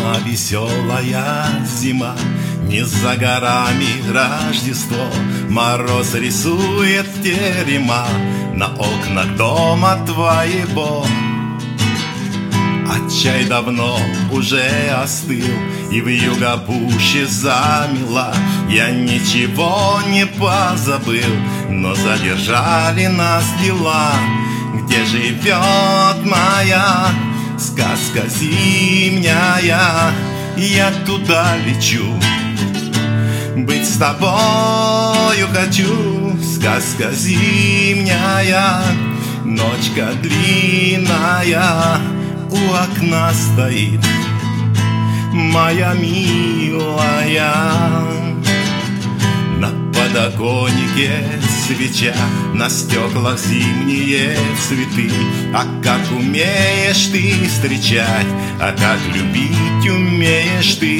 Зима, веселая зима, не за горами Рождество. Мороз рисует терема на окнах дома твоего. А чай давно уже остыл и вьюга пуще замела. Я ничего не позабыл, но задержали нас дела. Где живет моя сказка зимняя? Я туда лечу, быть с тобою хочу. Сказка зимняя, ночка длинная, у окна стоит моя милая. На подоконнике свеча, на стеклах зимние цветы. А как умеешь ты встречать, а как любить умеешь ты.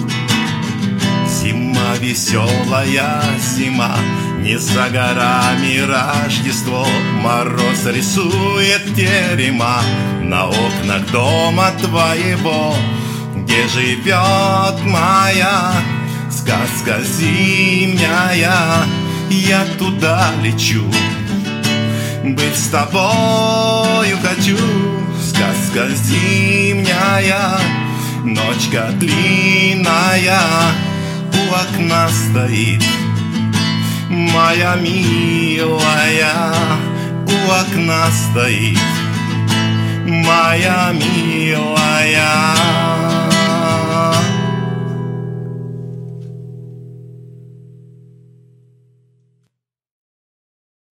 Зима, веселая зима, не за горами Рождество. Мороз рисует терема на окнах дома твоего. Где живет моя сказка зимняя? Я туда лечу, быть с тобою хочу. Сказка зимняя, ночка длинная, у окна стоит моя милая. У окна стоит моя милая.